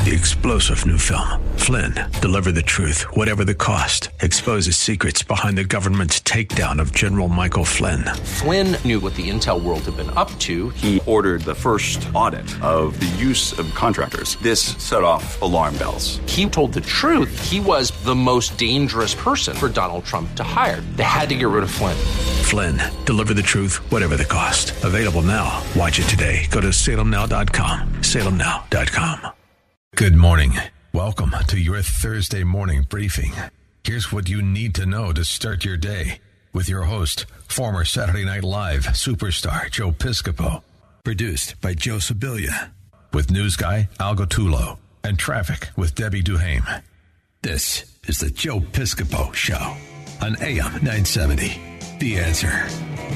The explosive new film, Flynn, deliver the truth, whatever the cost, exposes secrets behind the government's takedown of General Michael Flynn. Flynn knew what the intel world had been up to. He ordered the first audit of the use of contractors. This set off alarm bells. He told the truth. He was the most dangerous person for Donald Trump to hire. They had to get rid of Flynn. Flynn, deliver the truth, whatever the cost. Available now. Watch it today. Go to salemnow.com. salemnow.com. Good morning. Welcome to your Thursday morning briefing. Here's what you need to know to start your day with your host, former Saturday Night Live superstar Joe Piscopo. Produced by Joe Sibilia. With news guy Al Gattullo and traffic with Debbie Duhame. This is the Joe Piscopo Show on AM 970. The Answer.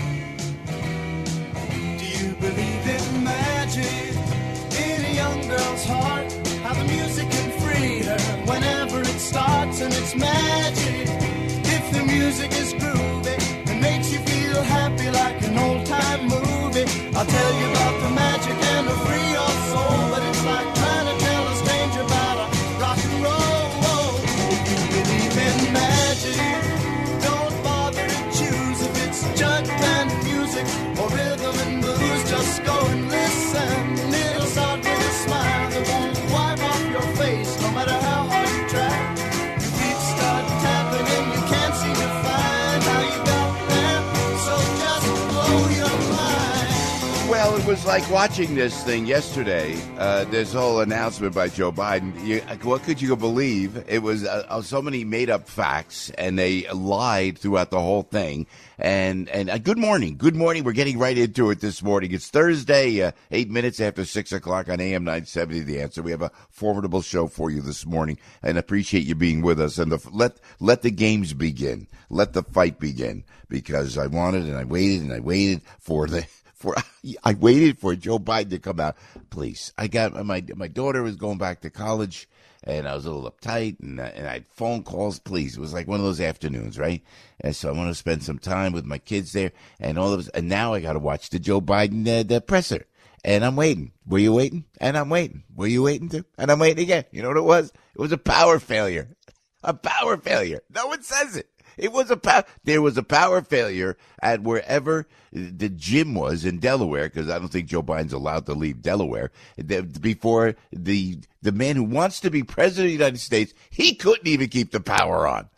Do you believe in magic in a young girl's heart? How the music can free her whenever it starts, and it's magic. If the music is groovy and makes you feel happy like an old-time movie, I'll tell you about the magic and it'll free your soul. But it's like trying to tell a stranger about a rock and roll. If you believe in magic, don't bother to choose if it's jug band music or rhythm and blues. Just go and listen. It'll start with a smile that won't wipe off your face, no matter how hard you try. Your feet start tapping and you can't seem to find how you got there. So just blow your mind. Well, it was like watching this thing yesterday. This whole announcement by Joe Biden. What could you believe? It was so many made-up facts, and they lied throughout the whole thing. And good morning. Good morning. We're getting right into it this morning. It's Thursday, 8 minutes after 6 o'clock on AM 970, The Answer. We have a formidable show for you this morning, and appreciate you being with us. And let the games begin. Let the fight begin, because I wanted and I waited for I waited for Joe Biden to come out. Please, I got my daughter was going back to college, and I was a little uptight, and I had phone calls. Please, it was like one of those afternoons, right? And so I want to spend some time with my kids there, and all of this. And now I got to watch the Joe Biden the presser, and I'm waiting. Were you waiting? And I'm waiting. Were you waiting too? And I'm waiting again. You know what it was? It was a power failure. A power failure. No one says it. It was there was a power failure at wherever the gym was in Delaware, because I don't think Joe Biden's allowed to leave Delaware, before the man who wants to be president of the United States, he couldn't even keep the power on.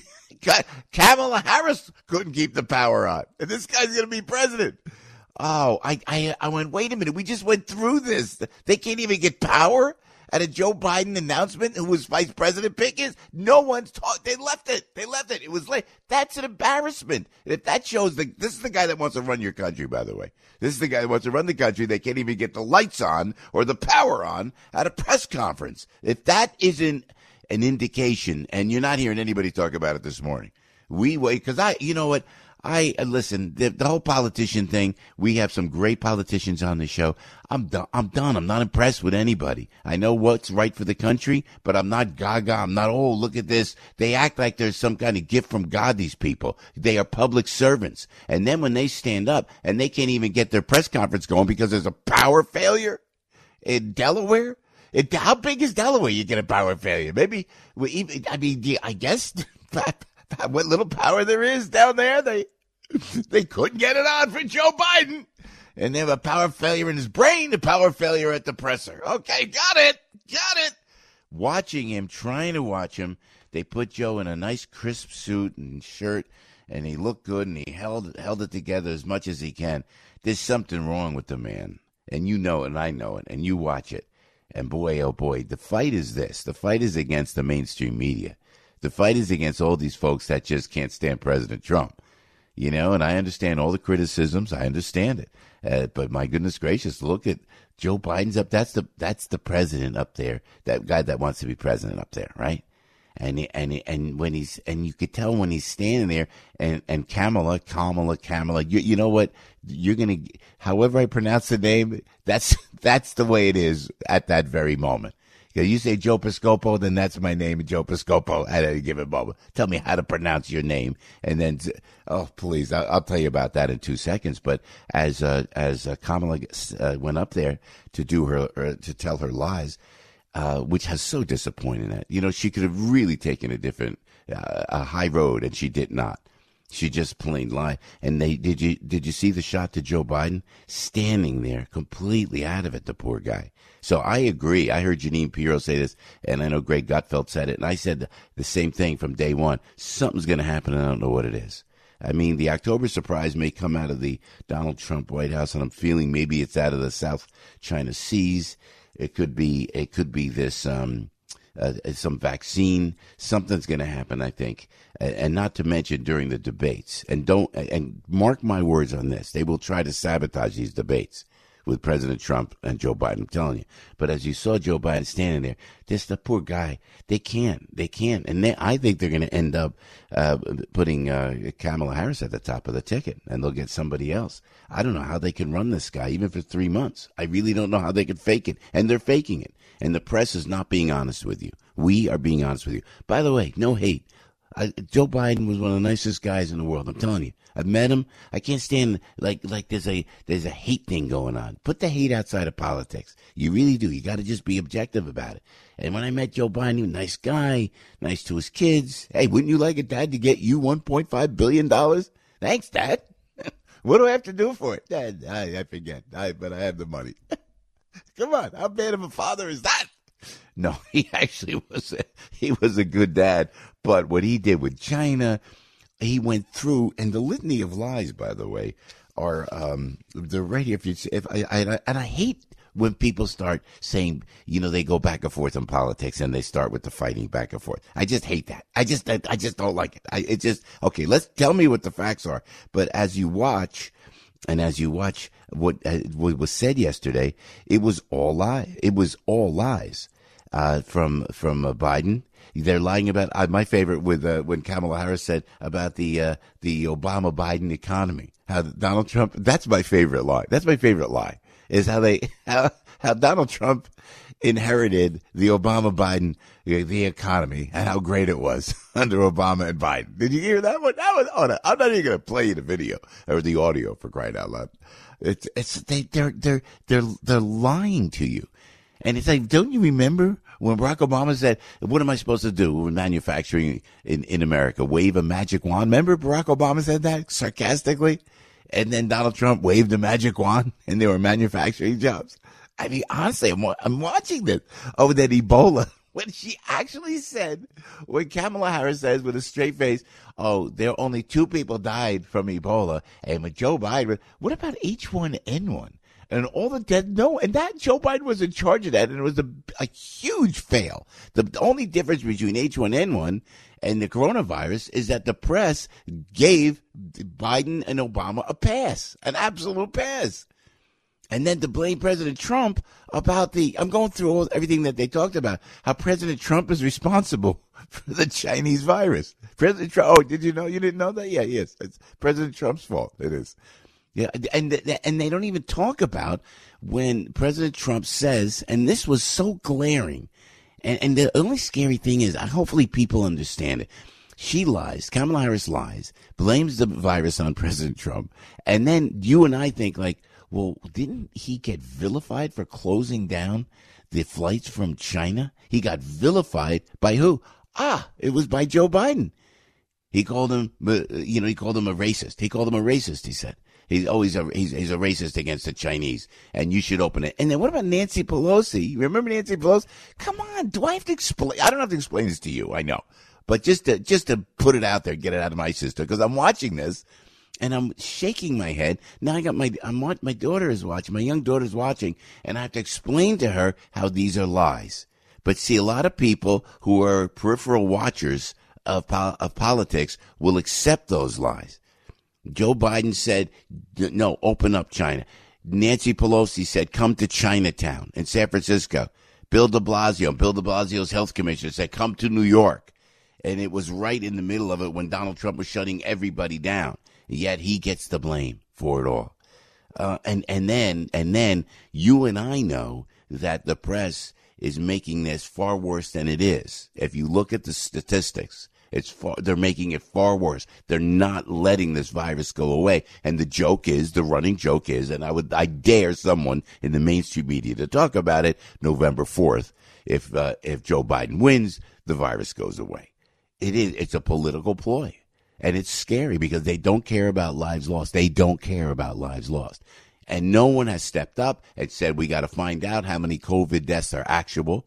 Kamala Harris couldn't keep the power on. And this guy's going to be president. Oh, I went, wait a minute. We just went through this. They can't even get power at a Joe Biden announcement who was vice president pick is. No one's talked. They left it. It was late. That's an embarrassment. And if that shows this is the guy that wants to run your country, by the way. This is the guy that wants to run the country. They can't even get the lights on or the power on at a press conference. If that isn't an indication, and you're not hearing anybody talk about it this morning, we wait, because you know what? Listen, the whole politician thing, we have some great politicians on the show. I'm done. I'm not impressed with anybody. I know what's right for the country, but I'm not gaga. I'm not, oh, look at this. They act like there's some kind of gift from God, these people. They are public servants. And then when they stand up and they can't even get their press conference going because there's a power failure in Delaware. How big is Delaware? You get a power failure. Maybe, I guess what little power there is down there, they couldn't get it on for Joe Biden. And they have a power failure in his brain, a power failure at the presser. Okay, got it. Trying to watch him, they put Joe in a nice crisp suit and shirt, and he looked good, and he held it together as much as he can. There's something wrong with the man, and you know it, and I know it, and you watch it. And boy, oh boy, the fight is this. The fight is against the mainstream media. The fight is against all these folks that just can't stand President Trump. You know, and I understand all the criticisms. I understand it. But my goodness gracious, look at Joe Biden's up. That's the president up there. That guy that wants to be president up there, right? And you could tell when he's standing there, and Kamala, you know what? You're gonna, however I pronounce the name, that's the way it is at that very moment. You say Joe Piscopo, then that's my name, Joe Piscopo, at any given moment. Tell me how to pronounce your name, and then, oh, please, I'll tell you about that in 2 seconds. But as Kamala went up there to do to tell her lies, which has so disappointing that, she could have really taken a different, a high road, and she did not. She just plain lied. And did you see the shot to Joe Biden standing there completely out of it, the poor guy? So I agree. I heard Jeanine Pirro say this, and I know Greg Gutfeld said it, and I said the same thing from day one. Something's going to happen, and I don't know what it is. I mean, the October surprise may come out of the Donald Trump White House, and I'm feeling maybe it's out of the South China Seas. It could be this some vaccine. Something's going to happen, I think, and not to mention during the debates. And mark my words on this: they will try to sabotage these debates with President Trump and Joe Biden. I'm telling you. But as you saw Joe Biden standing there, the poor guy, they can't. And I think they're going to end up putting Kamala Harris at the top of the ticket, and they'll get somebody else. I don't know how they can run this guy, even for 3 months. I really don't know how they could fake it. And they're faking it. And the press is not being honest with you. We are being honest with you. By the way, no hate. Joe Biden was one of the nicest guys in the world. I'm telling you. I've met him. I can't stand like there's a hate thing going on. Put the hate outside of politics. You really do. You got to just be objective about it. And when I met Joe Biden, he was a nice guy, nice to his kids. Hey, wouldn't you like it, Dad, to get you $1.5 billion? Thanks, Dad. What do I have to do for it? Dad, I forget. But I have the money. Come on. How bad of a father is that? No, he actually was a good dad. But what he did with China, he went through, and the litany of lies, by the way, are they're right here. And I hate when people start saying, they go back and forth in politics, and they start with the fighting back and forth. I just hate that. I just don't like it. Okay. Let's tell me what the facts are. But as you watch what was said yesterday, it was all lie. It was all lies from Biden. They're lying about my favorite with when Kamala Harris said about the Obama-Biden economy. How Donald Trump. That's my favorite lie. That's my favorite lie. Is how Donald Trump inherited the Obama-Biden the economy and how great it was under Obama and Biden. Did you hear that one? I'm not even going to play you the video or the audio, for crying out loud. They're lying to you. And it's like, don't you remember when Barack Obama said, what am I supposed to do with manufacturing in America? Wave a magic wand? Remember Barack Obama said that sarcastically? And then Donald Trump waved a magic wand and there were manufacturing jobs. I mean, honestly, I'm watching this. Oh, that Ebola. When she actually said, when Kamala Harris says with a straight face, oh, there are only 2 people died from Ebola. And with Joe Biden, what about H1N1? And all the death, no, and that Joe Biden was in charge of that, and it was a huge fail. The only difference between H1N1 and the coronavirus is that the press gave Biden and Obama a pass, an absolute pass. And then to blame President Trump about I'm going through everything that they talked about, how President Trump is responsible for the Chinese virus. President Trump, oh, did you know? You didn't know that? Yeah, yes. It's President Trump's fault. It is. Yeah, and they don't even talk about when President Trump says, and this was so glaring, and the only scary thing is, hopefully people understand it. She lies, Kamala Harris lies, blames the virus on President Trump, and then you and I think like, well, didn't he get vilified for closing down the flights from China? He got vilified by who? It was by Joe Biden. He called him, he called him a racist. He called him a racist, he said. He's a racist against the Chinese, and you should open it. And then what about Nancy Pelosi? Remember Nancy Pelosi? Come on, do I have to explain? I don't have to explain this to you, I know. But just to put it out there, get it out of my system, because I'm watching this, and I'm shaking my head. Now I got my daughter is watching, my young daughter's watching, and I have to explain to her how these are lies. But see, a lot of people who are peripheral watchers of politics will accept those lies. Joe Biden said, no, open up China. Nancy Pelosi said, come to Chinatown in San Francisco. Bill de Blasio's health commissioner, said, come to New York. And it was right in the middle of it when Donald Trump was shutting everybody down. Yet he gets the blame for it all. And then you and I know that the press is making this far worse than it is. If you look at the statistics, They're making it far worse. They're not letting this virus go away. And the running joke is, and I dare someone in the mainstream media to talk about it, November 4th, if Joe Biden wins, the virus goes away. It's a political ploy. And it's scary because they don't care about lives lost. They don't care about lives lost. And no one has stepped up and said, we got to find out how many COVID deaths are actual.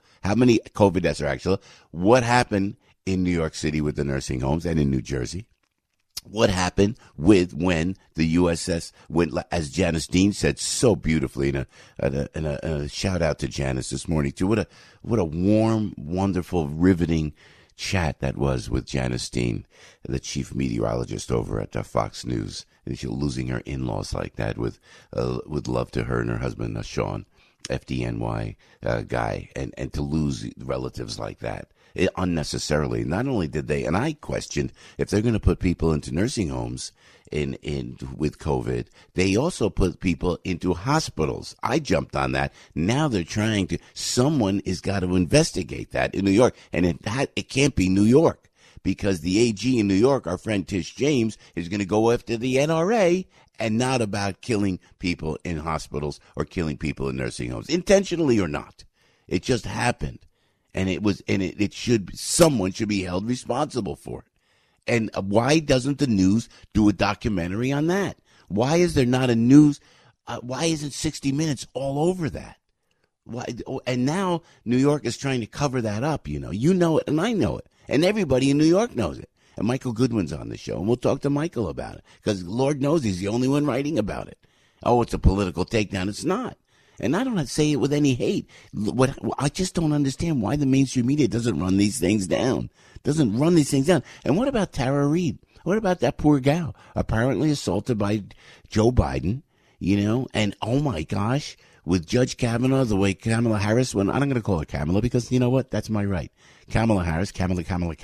What happened in New York City with the nursing homes and in New Jersey? What happened when the USS went, as Janice Dean said so beautifully, and a shout out to Janice this morning too. What a warm, wonderful, riveting chat that was with Janice Dean, the chief meteorologist over at Fox News. And she's losing her in-laws like that with love to her and her husband, Sean, FDNY guy, and to lose relatives like that unnecessarily. Not only did they, and I questioned if they're going to put people into nursing homes with COVID, they also put people into hospitals. I jumped on that. Now they're someone has got to investigate that in New York, and it can't be New York. Because the AG in New York, our friend Tish James, is going to go after the NRA and not about killing people in hospitals or killing people in nursing homes, intentionally or not. It just happened. And someone should be held responsible for it. And why doesn't the news do a documentary on that? Why is there not a news? Why isn't 60 Minutes all over that? Why? And now New York is trying to cover that up. You know it, and I know it. And everybody in New York knows it. And Michael Goodwin's on the show, and we'll talk to Michael about it. Because Lord knows he's the only one writing about it. Oh, it's a political takedown. It's not. And I don't say it with any hate. I just don't understand why the mainstream media doesn't run these things down. And what about Tara Reid? What about that poor gal? Apparently assaulted by Joe Biden, and oh my gosh, with Judge Kavanaugh, the way Kamala Harris went, I'm not going to call her Kamala because you know what? That's my right. Kamala Harris, Kamala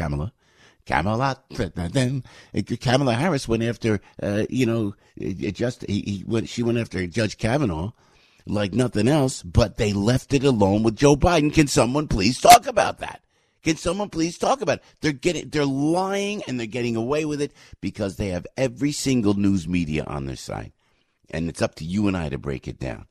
Harris went after, she went after Judge Kavanaugh like nothing else, but they left it alone with Joe Biden. Can someone please talk about that? They're lying and they're getting away with it because they have every single news media on their side. And it's up to you and I to break it down,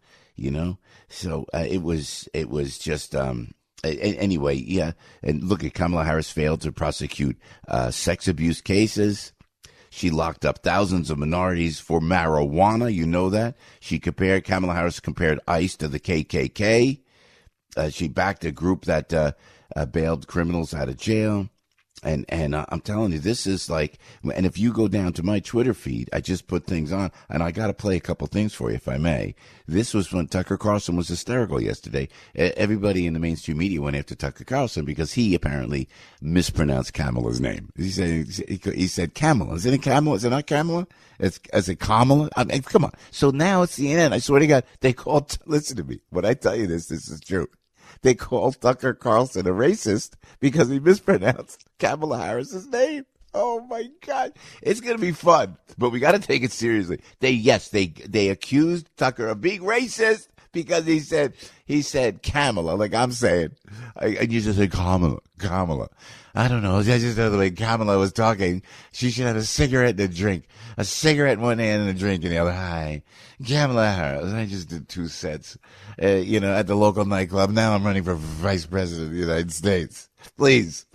So it was just, anyway, yeah. And look at Kamala Harris failed to prosecute sex abuse cases. She locked up thousands of minorities for marijuana. You know that. Kamala Harris compared ICE to the KKK. She backed a group that bailed criminals out of jail. And I'm telling you, this is like, and if you go down to my Twitter feed, I just put things on, and I got to play a couple things for you, if I may. This was when Tucker Carlson was hysterical yesterday. Everybody in the mainstream media went after Tucker Carlson because he apparently mispronounced Kamala's name. He said Kamala. Is it Kamala? Is it not Kamala? Is it Kamala? I mean, come on. So now it's CNN. I swear to God, listen to me. When I tell you this is true. They called Tucker Carlson a racist because he mispronounced Kamala Harris's name. Oh my God. It's going to be fun, but we got to take it seriously. They accused Tucker of being racist because he said Kamala, like I'm saying. And you just said Kamala. I don't know. I just know the way Kamala was talking. She should have a cigarette and a drink. A cigarette in one hand and a drink in the other. Hi, Kamala Harris. I just did 2 sets, at the local nightclub. Now I'm running for vice president of the United States. Please.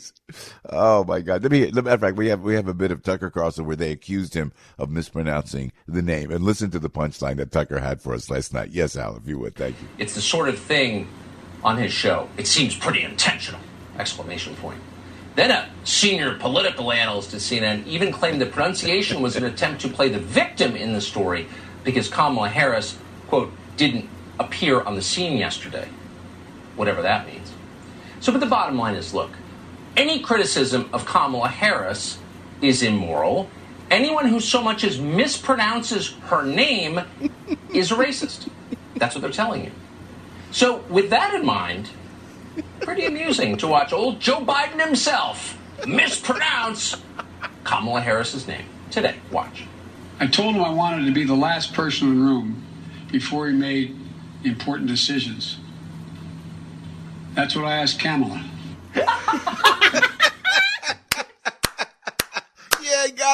Oh my God. Matter of fact, we have a bit of Tucker Carlson where they accused him of mispronouncing the name. And listen to the punchline that Tucker had for us last night. Yes, Al, if you would. Thank you. It's the sort of thing on his show. It seems pretty intentional! Exclamation point. Then a senior political analyst at CNN even claimed the pronunciation was an attempt to play the victim in the story because Kamala Harris, quote, didn't appear on the scene yesterday. Whatever that means. So, but the bottom line is, look, any criticism of Kamala Harris is immoral. Anyone who so much as mispronounces her name is a racist. That's what they're telling you. So, with that in mind, pretty amusing to watch old Joe Biden himself mispronounce Kamala Harris's name today. Watch. I told him I wanted to be the last person in the room before he made important decisions. That's what I asked Kamala.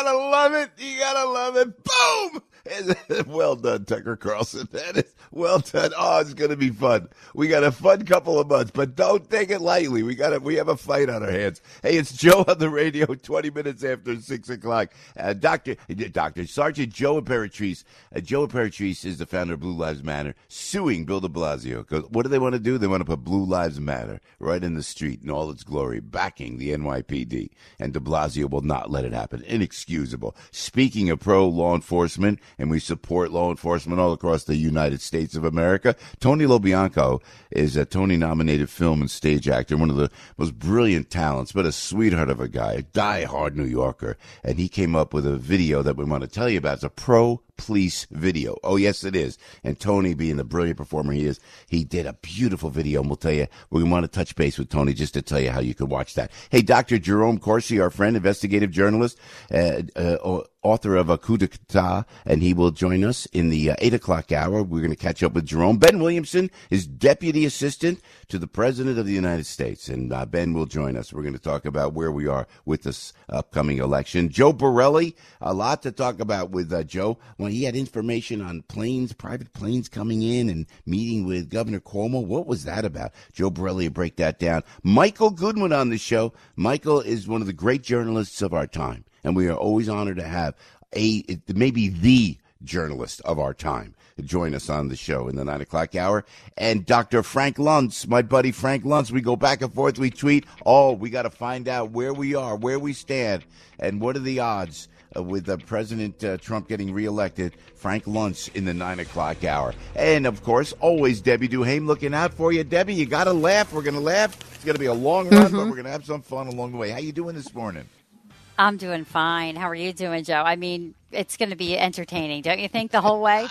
gotta love it. You gotta love it. Boom! Well done, Tucker Carlson. That is well done. Oh, it's going to be fun. We got a fun couple of months, but don't take it lightly. We have a fight on our hands. Hey, it's Joe on the radio, 20 minutes after 6 o'clock. Dr. Sergeant Joe Imperatrice. Joe Imperatrice is the founder of Blue Lives Matter, suing Bill de Blasio. Because what do they want to do? They want to put Blue Lives Matter right in the street in all its glory, backing the NYPD. And de Blasio will not let it happen. Inexcusable. Speaking of pro-law enforcement, and we support law enforcement all across the United States of America. Tony LoBianco is a Tony-nominated film and stage actor, one of the most brilliant talents, but a sweetheart of a guy, a die-hard New Yorker. And he came up with a video that we want to tell you about. It's a pro-police video. Oh, yes, it is. And Tony, being the brilliant performer he is, he did a beautiful video, and we'll tell you, we want to touch base with Tony just to tell you how you can watch that. Hey, Dr. Jerome Corsi, our friend, investigative journalist, author of A Coup d'Etat, and he will join us in the 8 o'clock hour. We're going to catch up with Jerome. Ben Williamson is Deputy Assistant to the President of the United States, and Ben will join us. We're going to talk about where we are with this upcoming election. Joe Borelli, a lot to talk about with Joe. When he had information on planes, private planes coming in and meeting with Governor Cuomo. What was that about? Joe Borelli will break that down. Michael Goodwin on the show. Michael is one of the great journalists of our time, and we are always honored to have maybe the journalist of our time join us on the show in the 9 o'clock hour. And Dr. Frank Luntz, my buddy Frank Luntz, we go back and forth, we tweet. We got to find out where we are, where we stand, and what are the odds with President Trump getting reelected. Frank Luntz in the 9 o'clock hour. And, of course, always Debbie Duhame looking out for you. Debbie, you got to laugh. We're going to laugh. It's going to be a long run, but we're going to have some fun along the way. How you doing this morning? I'm doing fine. How are you doing, Joe? I mean, it's going to be entertaining, don't you think, the whole way?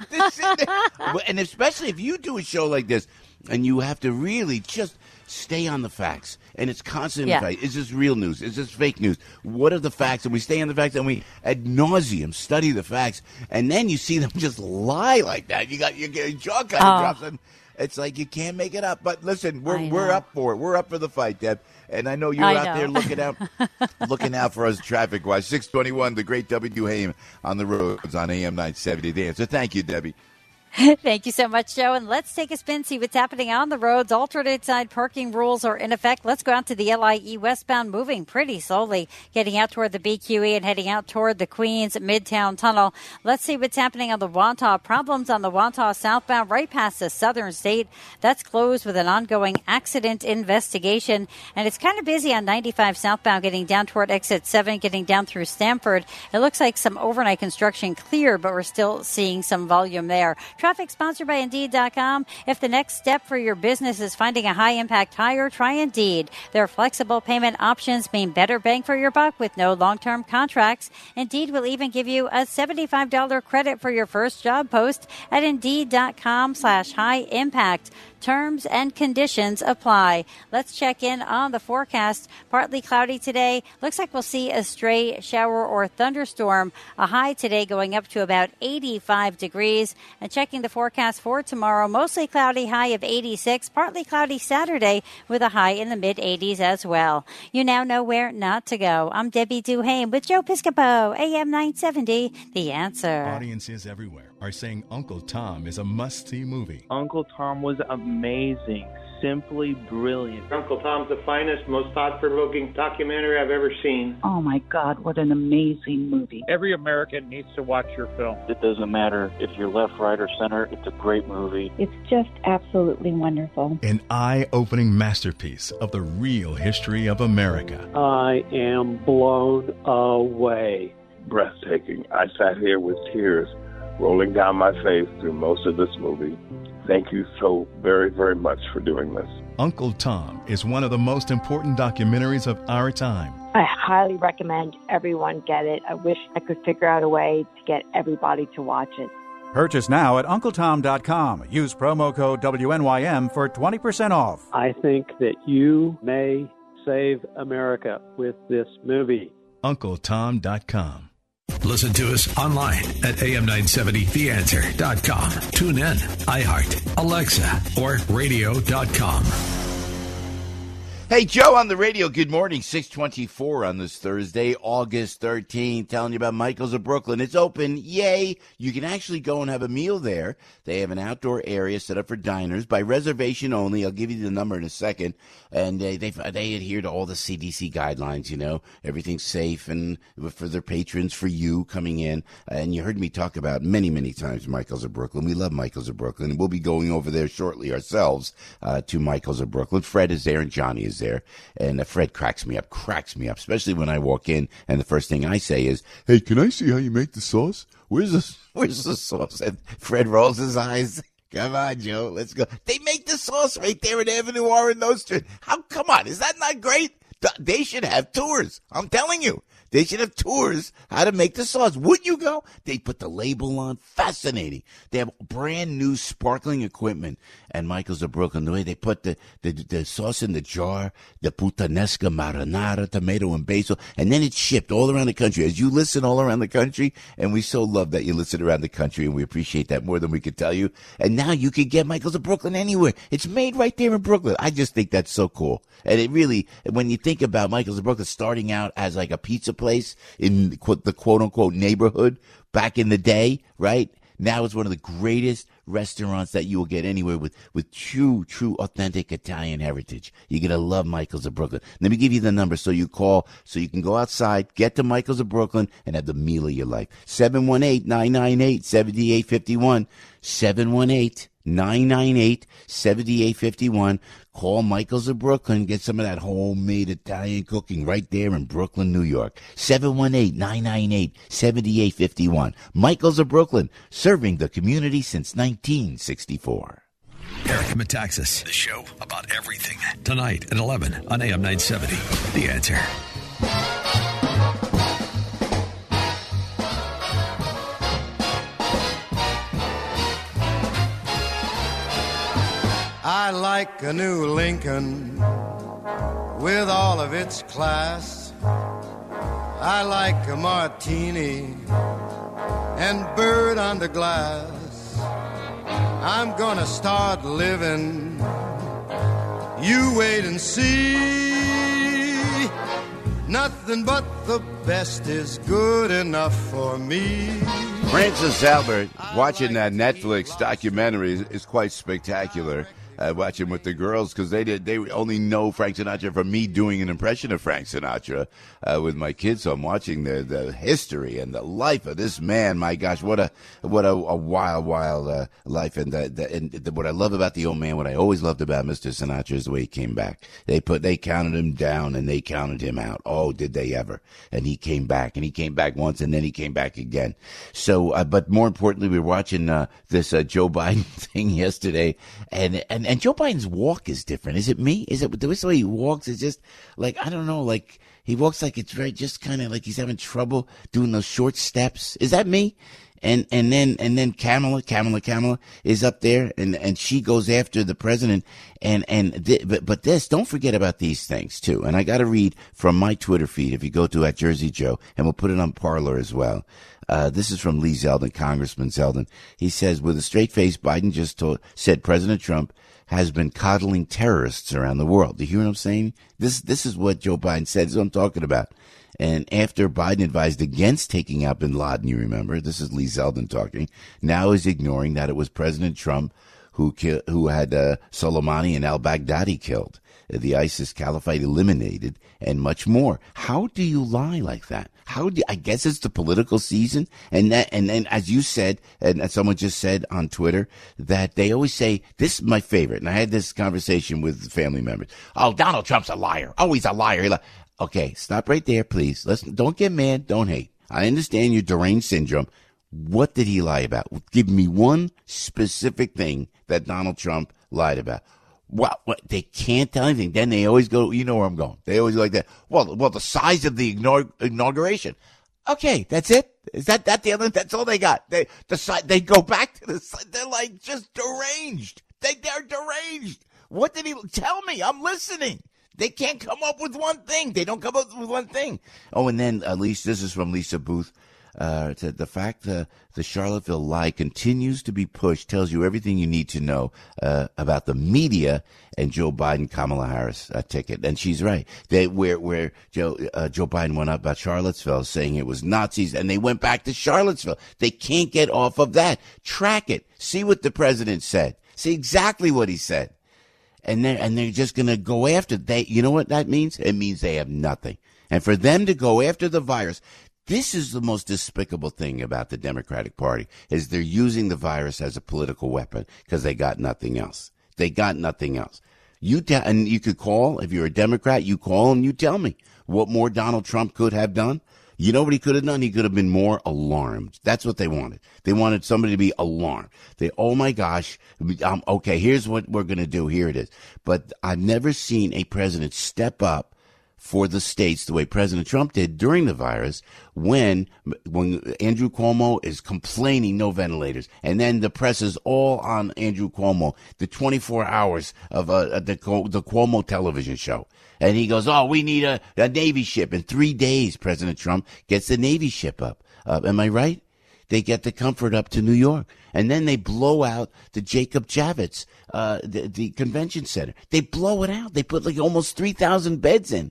And especially if you do a show like this and you have to really just stay on the facts. And it's constant fight. Is this real news? Is this fake news? What are the facts? And we stay on the facts and we ad nauseum study the facts. And then you see them just lie like that. You get your jaw kind of drops. And it's like you can't make it up. But listen, we're up for it. We're up for the fight, Deb. And I know you're out there looking out for us traffic-wise. 621, the great W. Duhame on the roads on AM 970. The Answer. Thank you, Debbie. Thank you so much, Joe. And let's take a spin, see what's happening on the roads. Alternate side parking rules are in effect. Let's go out to the LIE westbound, moving pretty slowly, getting out toward the BQE and heading out toward the Queens Midtown Tunnel. Let's see what's happening on the Wantagh. Problems on the Wantagh southbound right past the Southern State. That's closed with an ongoing accident investigation. And it's kind of busy on 95 southbound, getting down toward exit 7, getting down through Stamford. It looks like some overnight construction clear, but we're still seeing some volume there. Traffic sponsored by Indeed.com. If the next step for your business is finding a high-impact hire, try Indeed. Their flexible payment options mean better bang for your buck with no long-term contracts. Indeed will even give you a $75 credit for your first job post at Indeed.com/high-impact. Terms and conditions apply. Let's check in on the forecast. Partly cloudy today. Looks like we'll see a stray shower or thunderstorm. A high today going up to about 85 degrees. And checking the forecast for tomorrow, mostly cloudy, high of 86. Partly cloudy Saturday with a high in the mid-80s as well. You now know where not to go. I'm Debbie Duhame with Joe Piscopo, AM 970, The Answer. Audiences everywhere are saying Uncle Tom is a must-see movie. Uncle Tom was amazing, simply brilliant. Uncle Tom's the finest, most thought-provoking documentary I've ever seen. Oh my God, what an amazing movie. Every American needs to watch your film. It doesn't matter if you're left, right, or center. It's a great movie. It's just absolutely wonderful. An eye-opening masterpiece of the real history of America. I am blown away. Breathtaking. I sat here with tears rolling down my face through most of this movie. Thank you so very, very much for doing this. Uncle Tom is one of the most important documentaries of our time. I highly recommend everyone get it. I wish I could figure out a way to get everybody to watch it. Purchase now at UncleTom.com. Use promo code WNYM for 20% off. I think that you may save America with this movie. UncleTom.com. Listen to us online at am970theanswer.com. Tune in, iHeart, Alexa, or radio.com. Hey, Joe on the radio. Good morning. 6:24 on this Thursday, August 13th. Telling you about Michael's of Brooklyn. It's open. Yay. You can actually go and have a meal there. They have an outdoor area set up for diners by reservation only. I'll give you the number in a second. And they adhere to all the CDC guidelines, you know. Everything's safe and for their patrons, for you coming in. And you heard me talk about many, many times Michael's of Brooklyn. We love Michael's of Brooklyn. And we'll be going over there shortly ourselves to Michael's of Brooklyn. Fred is there and Johnny is there. And Fred cracks me up, especially when I walk in and the first thing I say is, "Hey, can I see how you make the sauce? Where's the sauce?" And Fred rolls his eyes. "Come on, Joe, let's go." They make the sauce right there at Avenue R in Nostrand. Come on, is that not great? They should have tours. I'm telling you. They should have tours how to make the sauce. Would you go? They put the label on. Fascinating. They have brand new sparkling equipment. And Michael's of Brooklyn, the way they put the sauce in the jar, the puttanesca marinara, tomato and basil, and then it's shipped all around the country. As you listen all around the country, and we so love that you listen around the country, and we appreciate that more than we could tell you. And now you can get Michael's of Brooklyn anywhere. It's made right there in Brooklyn. I just think that's so cool. And it really, when you think about Michael's of Brooklyn starting out as like a pizza place in the quote-unquote neighborhood back in the day, right? Now it's one of the greatest restaurants that you will get anywhere with true, authentic Italian heritage. You're going to love Michael's of Brooklyn. Let me give you the number so you call, so you can go outside, get to Michael's of Brooklyn, and have the meal of your life. 718-998-7851. 718-998-7851. Call Michael's of Brooklyn. Get some of that homemade Italian cooking right there in Brooklyn, New York. 718-998-7851. Michael's of Brooklyn, serving the community since 1964. Eric Metaxas, the show about everything. Tonight at 11 on AM 970. The Answer. I like a new Lincoln with all of its class. I like a martini and bird under glass. I'm gonna start living. You wait and see. Nothing but the best is good enough for me. Francis Albert watching that Netflix documentary is quite spectacular. Watching with the girls because they only know Frank Sinatra from me doing an impression of Frank Sinatra with my kids. So I'm watching the history and the life of this man. My gosh, what a wild life. And what I love about the old man, what I always loved about Mr. Sinatra is the way he came back. They counted him down and they counted him out. Oh, did they ever? And he came back once and then he came back again. So, but more importantly, we were watching this Joe Biden thing yesterday, and Joe Biden's walk is different. Is it me? Is it the way he walks? Is just like, I don't know, like he walks like it's very just kind of like he's having trouble doing those short steps. Is that me? And then Kamala is up there and she goes after the president but this, don't forget about these things too. And I got to read from my Twitter feed if you go to @JerseyJoe, and we'll put it on Parler as well. This is from Lee Zeldin, Congressman Zeldin. He says, with a straight face, Biden just said President Trump has been coddling terrorists around the world. Do you hear what I'm saying? This is what Joe Biden said. This is what I'm talking about. And after Biden advised against taking out bin Laden, you remember, this is Lee Zeldin talking, now he's ignoring that it was President Trump who had Soleimani and al-Baghdadi killed, the ISIS caliphate eliminated, and much more. How do you lie like that? I guess it's the political season, and then as you said, and someone just said on Twitter, that they always say, this is my favorite, and I had this conversation with family members. Oh, Donald Trump's a liar. Oh, he's a liar. Okay, stop right there, please. Don't get mad. Don't hate. I understand your deranged syndrome. What did he lie about? Give me one specific thing that Donald Trump lied about. What? They can't tell anything. Then they always go, you know where I'm going. They always go like that. Well, the size of the inauguration. Okay, that's it. Is that the other? That's all they got. They go back to the side. They're like just deranged. They're deranged. What did he tell me? I'm listening. They can't come up with one thing. They don't come up with one thing. Oh, and then this is from Lisa Booth. The fact the Charlottesville lie continues to be pushed tells you everything you need to know about the media and Joe Biden, Kamala Harris ticket. And she's right. Where Joe Biden went up about Charlottesville saying it was Nazis, and they went back to Charlottesville. They can't get off of that. Track it. See what the president said. See exactly what he said. And they're just going to go after you know what that means? It means they have nothing. And for them to go after the virus, this is the most despicable thing about the Democratic Party, is they're using the virus as a political weapon because they got nothing else. They got nothing else. And you could call, if you're a Democrat, you call and you tell me what more Donald Trump could have done. You know what he could have done? He could have been more alarmed. That's what they wanted. They wanted somebody to be alarmed. Oh my gosh, okay, here's what we're going to do. Here it is. But I've never seen a president step up for the states the way President Trump did during the virus when Andrew Cuomo is complaining no ventilators. And then the press is all on Andrew Cuomo, the 24 hours of the Cuomo television show. And he goes, we need a Navy ship. In 3 days, President Trump gets the Navy ship up. Am I right? They get the Comfort up to New York. And then they blow out the Jacob Javits, the convention center. They blow it out. They put like almost 3,000 beds in.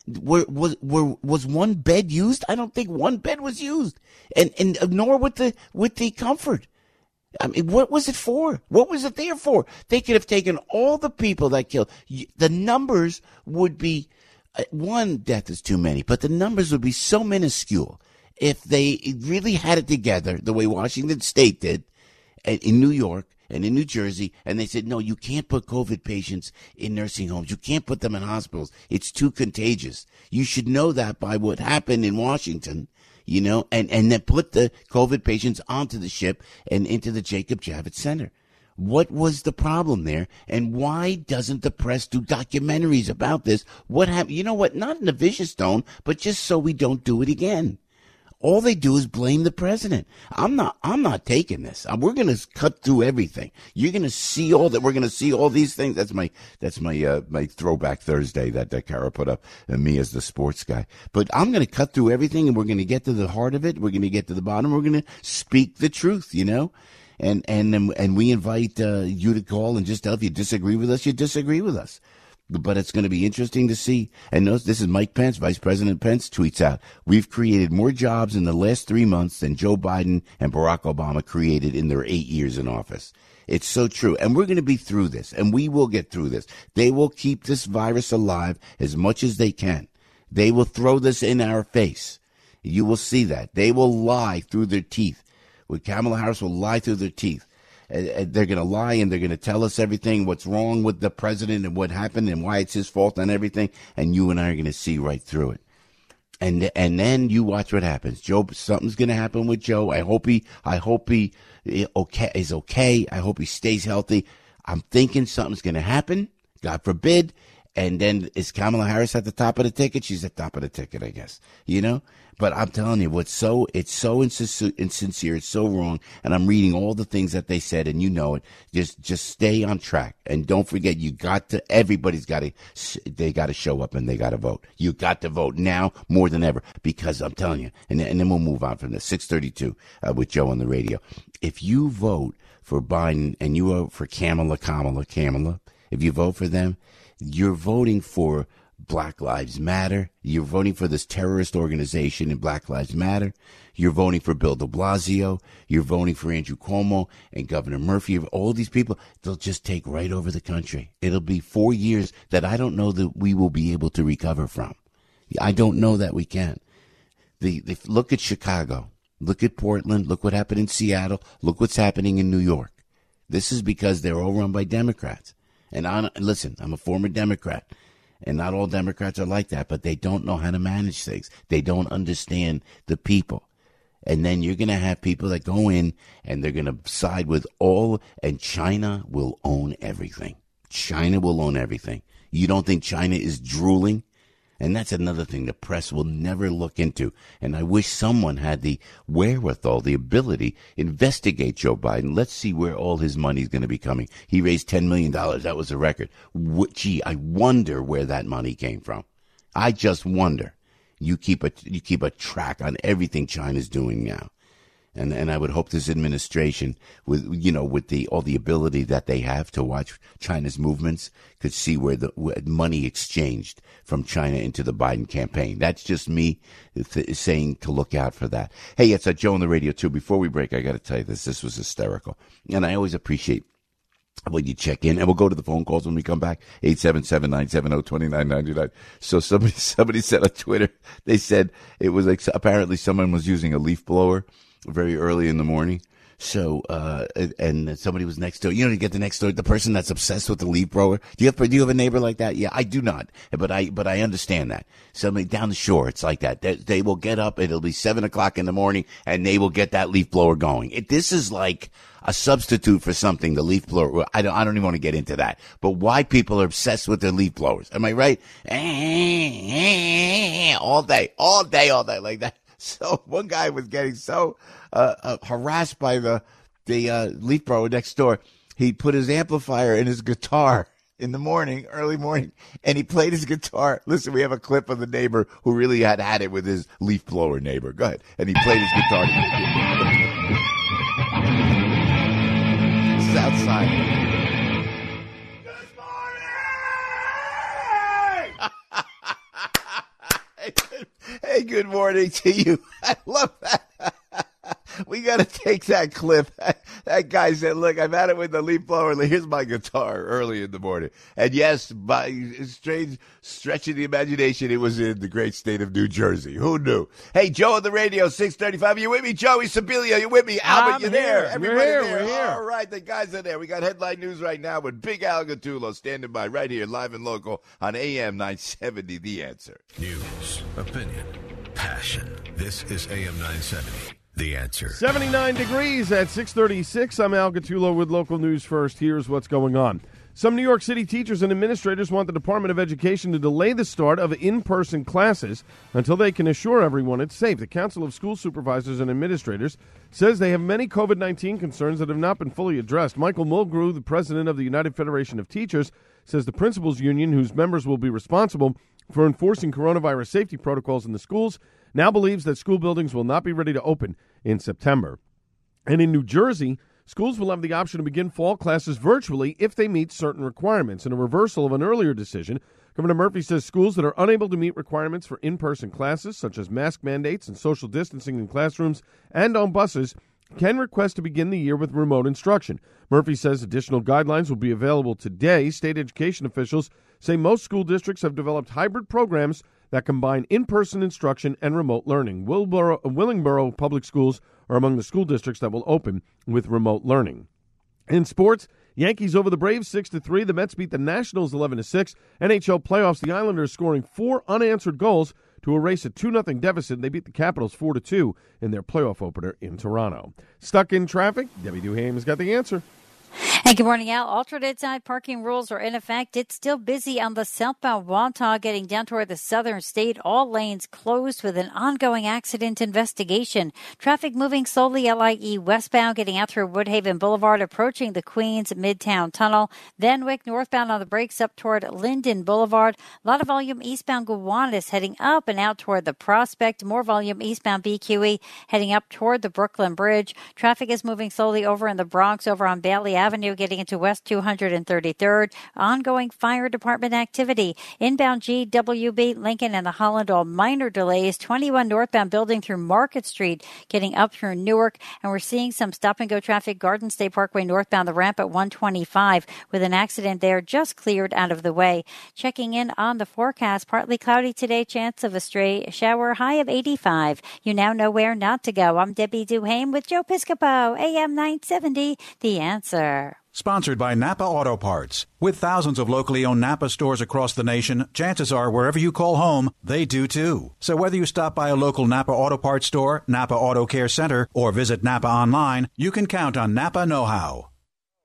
Was one bed used? I don't think one bed was used. And nor with the Comfort. I mean, what was it for? What was it there for? They could have taken all the people that killed. The numbers would be, one death is too many, but the numbers would be so minuscule if they really had it together the way Washington State did in New York and in New Jersey, and they said, no, you can't put COVID patients in nursing homes. You can't put them in hospitals. It's too contagious. You should know that by what happened in Washington, and then put the COVID patients onto the ship and into the Jacob Javits Center. What was the problem there? And why doesn't the press do documentaries about this? What happened? You know what? Not in a vicious tone, but just so we don't do it again. All they do is blame the president. I'm not taking this. We're going to cut through everything. You're going to see all that. We're going to see all these things. That's my throwback Thursday that Kara put up, me as the sports guy. But I'm going to cut through everything, and we're going to get to the heart of it. We're going to get to the bottom. We're going to speak the truth, And we invite you to call and just tell if you disagree with us, you disagree with us. But it's going to be interesting to see. And notice this is Mike Pence, Vice President Pence, tweets out, we've created more jobs in the last 3 months than Joe Biden and Barack Obama created in their 8 years in office. It's so true. And we're going to be through this, and we will get through this. They will keep this virus alive as much as they can. They will throw this in our face. You will see that. They will lie through their teeth. Kamala Harris will lie through their teeth. They're going to lie, and they're going to tell us everything, what's wrong with the president and what happened and why it's his fault and everything. And you and I are going to see right through it. And then you watch what happens. Joe, something's going to happen with Joe. I hope he is okay. I hope he stays healthy. I'm thinking something's going to happen. God forbid. And then is Kamala Harris at the top of the ticket? She's at the top of the ticket, I guess. But I'm telling you, it's so insincere, it's so wrong. And I'm reading all the things that they said, and you know it. Just stay on track, and don't forget, everybody's got to show up and they got to vote. You got to vote now more than ever, because I'm telling you. And then we'll move on from this 6:32 with Joe on the radio. If you vote for Biden and you vote for Kamala, if you vote for them, you're voting for Black Lives Matter. You're voting for this terrorist organization in Black Lives Matter. You're voting for Bill de Blasio. You're voting for Andrew Cuomo and Governor Murphy. All these people, they'll just take right over the country. It'll be 4 years that I don't know that we will be able to recover from. I don't know that we can. Look at Chicago. Look at Portland. Look what happened in Seattle. Look what's happening in New York. This is because they're all run by Democrats. And listen, I'm a former Democrat. And not all Democrats are like that, but they don't know how to manage things. They don't understand the people. And then you're going to have people that go in and they're going to side with and China will own everything. China will own everything. You don't think China is drooling? And that's another thing the press will never look into. And I wish someone had the wherewithal, the ability, investigate Joe Biden. Let's see where all his money is going to be coming. He raised $10 million. That was a record. Gee, I wonder where that money came from. I just wonder. you keep a track on everything China's doing now. And I would hope this administration, with all the ability that they have to watch China's movements, could see where the money exchanged from China into the Biden campaign. That's just me saying to look out for that. Hey, it's Joe on the radio too. Before we break, I got to tell you this. This was hysterical, and I always appreciate when you check in, and we'll go to the phone calls when we come back. 877-970-2999. So somebody said on Twitter, they said it was like apparently someone was using a leaf blower very early in the morning. So, and somebody was next door. You get the next door, the person that's obsessed with the leaf blower. Do you have a neighbor like that? Yeah, I do not. But I understand that. Somebody down the shore, it's like that. They will get up, it'll be 7:00 in the morning, and they will get that leaf blower going. This is like a substitute for something, the leaf blower. I don't even want to get into that. But why people are obsessed with their leaf blowers. Am I right? All day like that. So one guy was getting so harassed by the leaf blower next door. He put his amplifier in his guitar in the morning, early morning, and he played his guitar. Listen, we have a clip of the neighbor who really had it with his leaf blower neighbor. Go ahead. And he played his guitar. This is outside. Hey, good morning to you. I love that. We got to take that clip. That guy said, look, I've had it with the leaf blower. Here's my guitar early in the morning. And yes, by a strange stretch of the imagination, it was in the great state of New Jersey. Who knew? Hey, Joe on the radio, 635. You with me? Joey Sibilia, you with me? Albert, you there? Everybody there? We're here. All right, the guys are there. We got headline news right now with Big Al Gattullo standing by right here, live and local on AM 970, The Answer. News, opinion, passion. This is AM 970. The Answer. 79 degrees at 6:36. I'm Al Gattullo with local news first. Here's what's going on. Some New York City teachers and administrators want the Department of Education to delay the start of in-person classes until they can assure everyone it's safe. The Council of School Supervisors and Administrators says they have many COVID-19 concerns that have not been fully addressed. Michael Mulgrew, the president of the United Federation of Teachers, says the principals union, whose members will be responsible for enforcing coronavirus safety protocols in the schools, now believes that school buildings will not be ready to open in September. And in New Jersey, schools will have the option to begin fall classes virtually if they meet certain requirements. In a reversal of an earlier decision, Governor Murphy says schools that are unable to meet requirements for in-person classes, such as mask mandates and social distancing in classrooms and on buses, can request to begin the year with remote instruction. Murphy says additional guidelines will be available today. State education officials say most school districts have developed hybrid programs that combine in-person instruction and remote learning. Willingboro Public Schools are among the school districts that will open with remote learning. In sports, Yankees over the Braves 6-3. The Mets beat the Nationals 11-6. NHL playoffs, the Islanders scoring 4 unanswered goals to erase a 2-0 deficit. They beat the Capitals 4-2 in their playoff opener in Toronto. Stuck in traffic? Debbie Duhame's got the answer. Hey, good morning, Al. Alternate side parking rules are in effect. It's still busy on the southbound Wantagh getting down toward the southern state. All lanes closed with an ongoing accident investigation. Traffic moving slowly LIE westbound getting out through Woodhaven Boulevard, approaching the Queens Midtown Tunnel. Then Wick northbound on the brakes up toward Linden Boulevard. A lot of volume eastbound Gowanus heading up and out toward the Prospect. More volume eastbound BQE heading up toward the Brooklyn Bridge. Traffic is moving slowly over in the Bronx over on Bailey Avenue getting into West 233rd. Ongoing fire department activity. Inbound GWB, Lincoln, and the Holland, all minor delays. 21 northbound building through Market Street getting up through Newark. And we're seeing some stop-and-go traffic. Garden State Parkway northbound, the ramp at 125 with an accident there just cleared out of the way. Checking in on the forecast. Partly cloudy today. Chance of a stray shower. High of 85. You now know where not to go. I'm Debbie Duhame with Joe Piscopo. AM 970, The Answer. Sponsored by Napa Auto Parts. With thousands of locally owned Napa stores across the nation, chances are wherever you call home, they do too. So whether you stop by a local Napa Auto Parts store, Napa Auto Care Center, or visit Napa online, you can count on Napa know-how.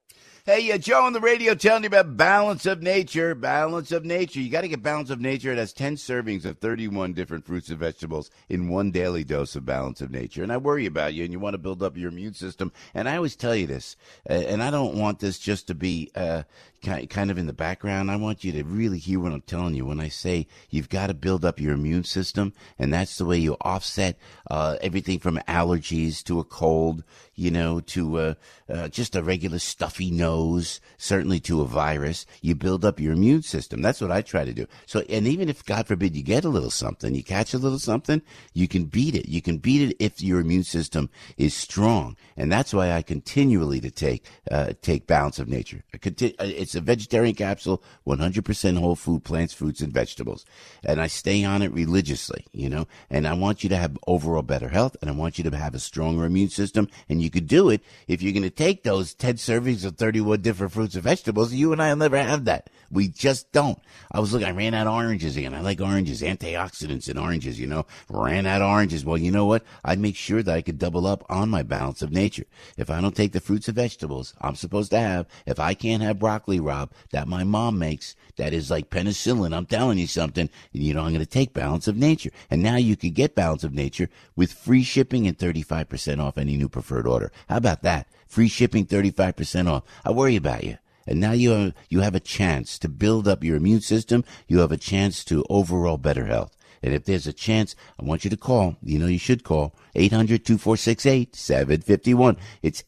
Hey, Joe on the radio telling you about Balance of Nature. Balance of Nature. You got to get Balance of Nature. It has 10 servings of 31 different fruits and vegetables in one daily dose of Balance of Nature. And I worry about you, and you want to build up your immune system. And I always tell you this, and I don't want this just to be kind of in the background. I want you to really hear what I'm telling you when I say you've got to build up your immune system, and that's the way you offset everything from allergies to a cold, to just a regular stuffy nose, certainly to a virus. You build up your immune system. That's what I try to do. So, and even if, God forbid, you get a little something, you catch a little something, you can beat it. You can beat it if your immune system is strong. And that's why I continually take Balance of Nature. It's a vegetarian capsule, 100% whole food, plants, fruits, and vegetables. And I stay on it religiously, and I want you to have overall better health, and I want you to have a stronger immune system. And you could do it if you're going to take those 10 servings of 31 different fruits and vegetables. You and I will never have that. We just don't. I ran out of oranges again. I like oranges, antioxidants in oranges, ran out of oranges. Well, you know what? I make sure that I could double up on my Balance of Nature. If I don't take the fruits and vegetables I'm supposed to have, if I can't have broccoli, Rob, that my mom makes, that is like penicillin, I'm telling you something, I'm going to take Balance of Nature. And now you could get Balance of Nature with free shipping and 35% off any new preferred order. How about that? Free shipping, 35% off. I worry about you. And now you have a chance to build up your immune system. You have a chance to overall better health. And if there's a chance, I want you to call. You should call 800-2468-751. It's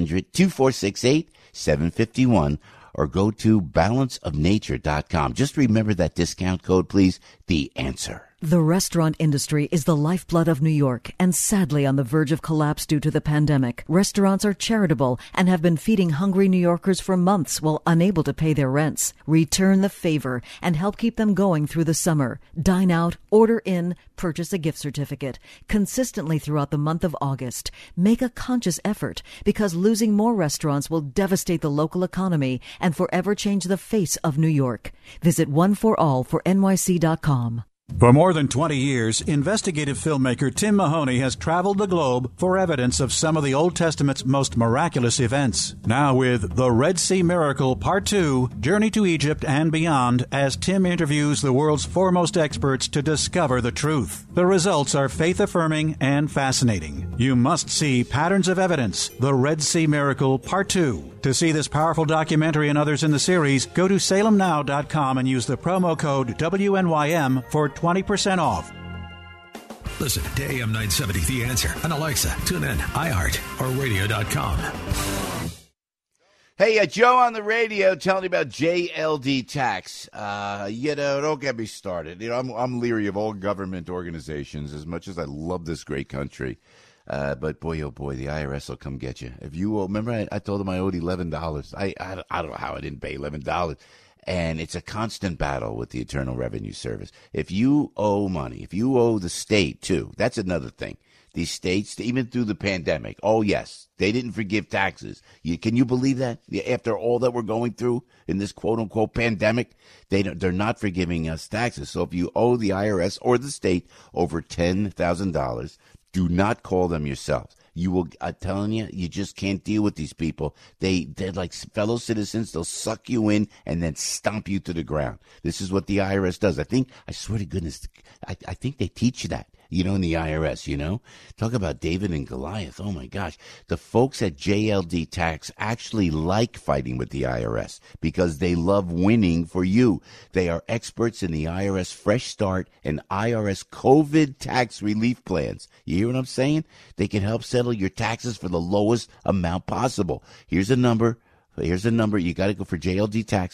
800-2468-751. Or go to balanceofnature.com. Just remember that discount code, please. The Answer. The restaurant industry is the lifeblood of New York and sadly on the verge of collapse due to the pandemic. Restaurants are charitable and have been feeding hungry New Yorkers for months while unable to pay their rents. Return the favor and help keep them going through the summer. Dine out, order in, purchase a gift certificate consistently throughout the month of August. Make a conscious effort because losing more restaurants will devastate the local economy and forever change the face of New York. Visit oneforallfornyc.com. For more than 20 years, investigative filmmaker Tim Mahoney has traveled the globe for evidence of some of the Old Testament's most miraculous events. Now with The Red Sea Miracle Part 2, Journey to Egypt and Beyond, as Tim interviews the world's foremost experts to discover the truth. The results are faith-affirming and fascinating. You must see Patterns of Evidence, The Red Sea Miracle Part 2. To see this powerful documentary and others in the series, go to salemnow.com and use the promo code WNYM for 20% off. Listen to AM 970 The Answer on Alexa, TuneIn, iHeart, or radio.com. Hey, Joe on the radio telling you about JLD Tax. Don't get me started. I'm leery of all government organizations as much as I love this great country. But boy, oh boy, the IRS will come get you. If you remember, I told them I owed $11. I don't know how I didn't pay $11. And it's a constant battle with the Internal Revenue Service. If you owe money, if you owe the state too, that's another thing. These states, even through the pandemic, oh yes, they didn't forgive taxes. Can you believe that? After all that we're going through in this quote-unquote pandemic, they're not forgiving us taxes. So if you owe the IRS or the state over $10,000, do not call them yourself. I'm telling you, you just can't deal with these people. They're like fellow citizens. They'll suck you in and then stomp you to the ground. This is what the IRS does. I swear to goodness, I think they teach you that, in the IRS, Talk about David and Goliath. Oh, my gosh. The folks at JLD Tax actually like fighting with the IRS because they love winning for you. They are experts in the IRS Fresh Start and IRS COVID tax relief plans. You hear what I'm saying? They can help settle your taxes for the lowest amount possible. Here's a number. You got to go for JLD Tax,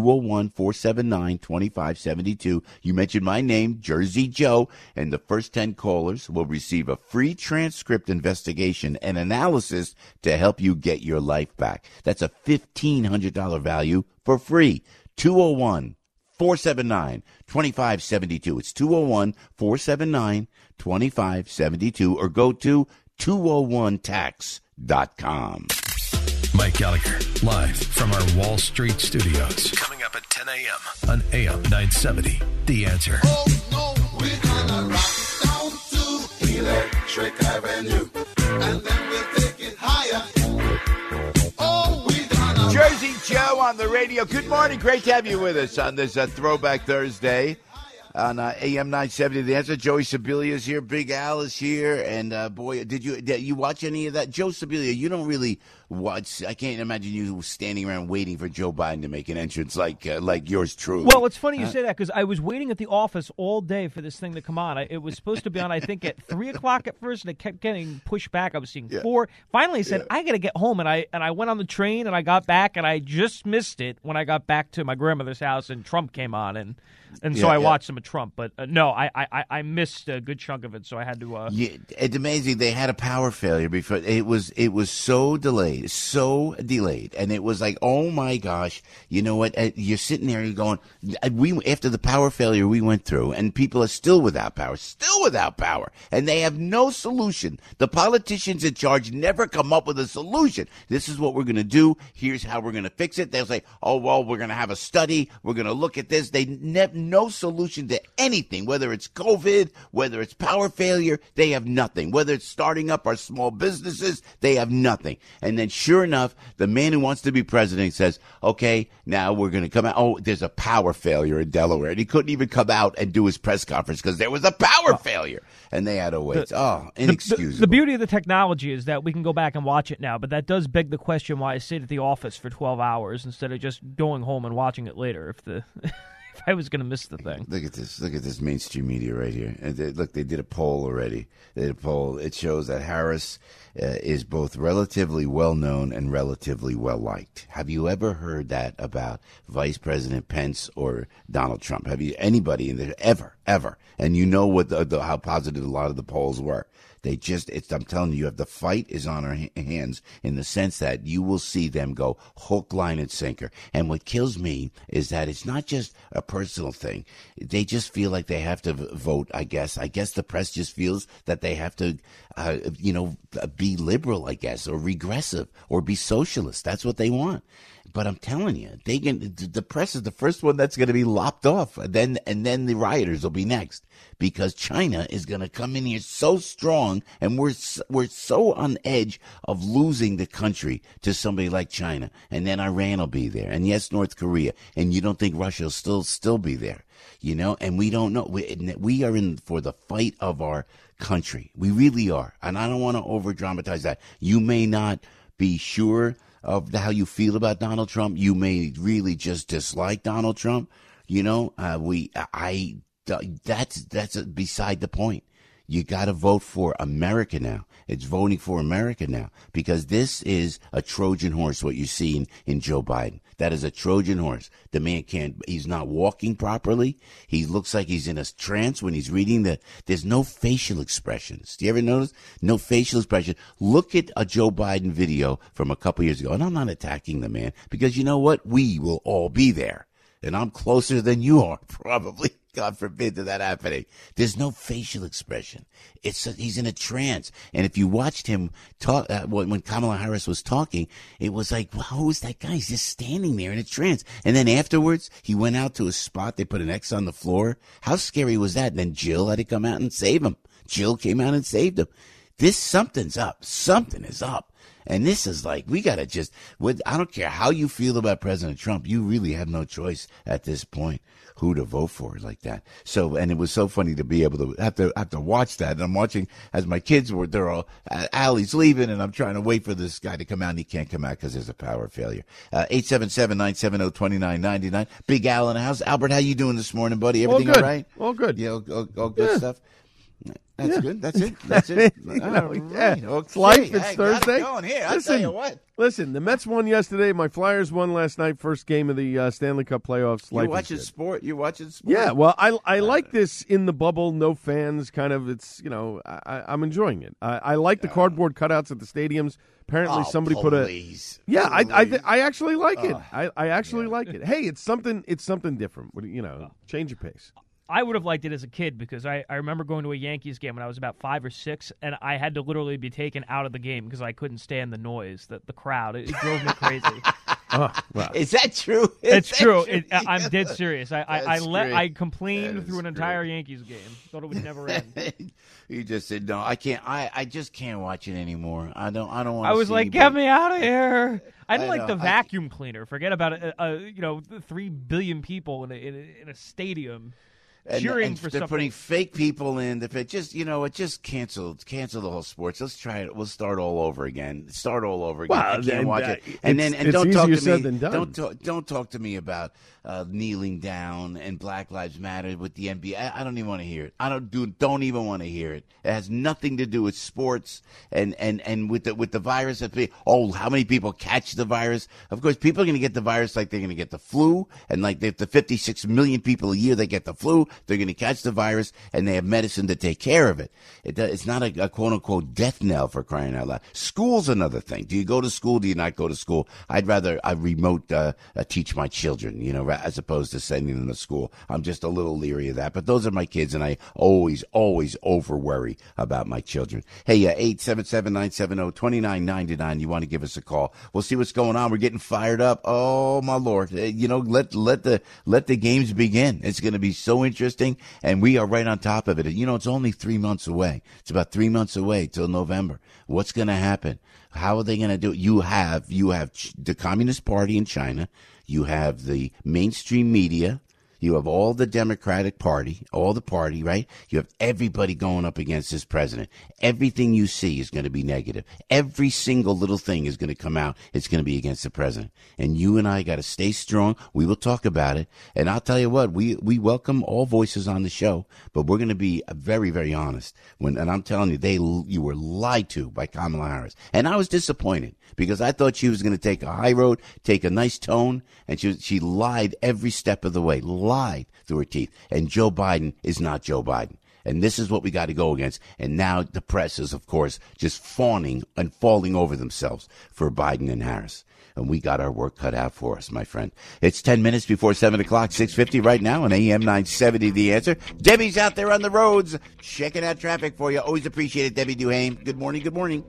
201-479-2572. You mentioned my name, Jersey Joe, and the first 10 callers will receive a free transcript investigation and analysis to help you get your life back. That's a $1,500 value for free. 201-479-2572. It's 201-479-2572 or go to 201tax.com. Mike Gallagher, live from our Wall Street studios. Coming up at 10 a.m. on AM 970. The Answer. Oh, no, we're gonna rock down to Electric Avenue. And then we'll take it higher. Oh, we're gonna Jersey Joe on the radio. Good morning. Great to have you with us on this Throwback Thursday on AM 970. The Answer. Joey Sibilia is here. Big Al is here. And, boy, did you watch any of that? Joe Sibilia, you don't really watch. I can't imagine you standing around waiting for Joe Biden to make an entrance like yours truly. Well, it's funny you say that because I was waiting at the office all day for this thing to come on. It was supposed to be on, I think, at 3 o'clock at first, and it kept getting pushed back. I was seeing 4. Finally, I said, I got to get home, and I went on the train, and I got back, and I just missed it when I got back to my grandmother's house, and Trump came on, and so I watched some of Trump. But no, I missed a good chunk of it, so I had to. It's amazing. They had a power failure before. It was so delayed, and it was like, oh my gosh, you know what? You're sitting there, you're going. After the power failure we went through, and people are still without power, and they have no solution. The politicians in charge never come up with a solution. This is what we're going to do. Here's how we're going to fix it. They'll say, oh well, we're going to have a study. We're going to look at this. They never. No solution to anything, whether it's COVID, whether it's power failure, they have nothing. Whether it's starting up our small businesses, they have nothing. And then sure enough, the man who wants to be president says, okay, now we're going to come out. Oh, there's a power failure in Delaware. And he couldn't even come out and do his press conference because there was a power failure. And they had to wait. Inexcusable. The beauty of the technology is that we can go back and watch it now, but that does beg the question why I stayed at the office for 12 hours instead of just going home and watching it later if I was going to miss the thing. Look at this mainstream media right here. And they did a poll already. They did a poll. It shows that Harris is both relatively well-known and relatively well-liked. Have you ever heard that about Vice President Pence or Donald Trump? Have you anybody in there ever? And you know what how positive a lot of the polls were. I'm telling you, the fight is on our hands in the sense that you will see them go hook, line, and sinker. And what kills me is that it's not just a personal thing. They just feel like they have to vote, I guess. I guess the press just feels that they have to, be liberal, I guess, or regressive, or be socialist. That's what they want. But I'm telling you, the press is the first one that's going to be lopped off, and then the rioters will be next, because China is going to come in here so strong, and we're so on edge of losing the country to somebody like China, and then Iran will be there, and yes, North Korea, and you don't think Russia will still be there, and we don't know. We are in for the fight of our country. We really are, and I don't want to over dramatize that. You may not be sure of how you feel about Donald Trump. You may really just dislike Donald Trump. That's beside the point. You got to vote for America now. It's voting for America now, because this is a Trojan horse, what you see in Joe Biden. That is a Trojan horse. The man he's not walking properly. He looks like he's in a trance when he's reading there's no facial expressions. Do you ever notice? No facial expression. Look at a Joe Biden video from a couple years ago. And I'm not attacking the man, because you know what? We will all be there. And I'm closer than you are, probably. God forbid that happening. There's no facial expression. He's in a trance. And if you watched him talk when Kamala Harris was talking, it was like, wow, who is that guy? He's just standing there in a trance. And then afterwards, he went out to a spot. They put an X on the floor. How scary was that? And then Jill had to come out and save him. Jill came out and saved him. Something's up. Something is up. And this is like, we got to I don't care how you feel about President Trump. You really have no choice at this point who to vote for like that. So, and it was so funny to be able to have to watch that. And I'm watching as my kids they're all, Allie's leaving, and I'm trying to wait for this guy to come out, and he can't come out because there's a power failure. 877-970-2999. Big Al in the house. Albert, how you doing this morning, buddy? Everything all right? All good. Yeah, all good stuff. That's good. That's it. It's life. It's Thursday. Going here. I'll tell you what. Listen, the Mets won yesterday. My Flyers won last night. First game of the Stanley Cup playoffs. You're watching sport. Yeah. Well, I like this in the bubble, no fans. Kind of. It's I'm enjoying it. I like the cardboard cutouts at the stadiums. Apparently, somebody put a. Yeah, I actually like it. I actually like it. Hey, it's something different. Change your pace. I would have liked it as a kid, because I remember going to a Yankees game when I was about 5 or 6, and I had to literally be taken out of the game because I couldn't stand the noise, the crowd. It drove me crazy. Wow. Is that true? It's true. I'm dead serious. I complained through an entire Yankees game. Thought it would never end. You just said no. I can't. I just can't watch it anymore. I don't want. I was like, get me out of here. I didn't like the vacuum cleaner. Forget about it. 3 billion people in a stadium. Cheering for they're something. putting fake people in. It just cancel the whole sports. Let's try it. We'll start all over again. Well, I can't watch it. And don't talk to me. Don't talk to me about kneeling down and Black Lives Matter with the NBA. I don't even want to hear it. Don't even want to hear it. It has nothing to do with sports and with the virus. How many people catch the virus? Of course, people are going to get the virus like they're going to get the flu, and like the 56 million people a year that get the flu. They're going to catch the virus, and they have medicine to take care of it. It's not a quote-unquote death knell, for crying out loud. School's another thing. Do you go to school? Do you not go to school? I'd rather remote teach my children, as opposed to sending them to school. I'm just a little leery of that. But those are my kids, and I always over-worry about my children. Hey, 877-970-2999. You want to give us a call. We'll see what's going on. We're getting fired up. Oh, my Lord. Let the games begin. It's going to be so interesting, and we are right on top of it. It's only 3 months away. It's about 3 months away till November. What's going to happen? How are they going to do it? You have the Communist Party in China. You have the mainstream media. You have all the Democratic Party, right? You have everybody going up against this president. Everything you see is going to be negative. Every single little thing is going to come out. It's going to be against the president. And you and I got to stay strong. We will talk about it. And I'll tell you what, we welcome all voices on the show, but we're going to be very, very honest. And I'm telling you, you were lied to by Kamala Harris. And I was disappointed because I thought she was going to take a high road, take a nice tone, and she lied every step of the way. Lied through her teeth. And Joe Biden is not Joe Biden. And this is what we got to go against. And now the press is, of course, just fawning and falling over themselves for Biden and Harris. And we got our work cut out for us, my friend. It's 10 minutes before 7 o'clock, 6:50 right now on AM 970, The Answer. Debbie's out there on the roads checking out traffic for you. Always appreciate it, Debbie Duhame. Good morning. Good morning.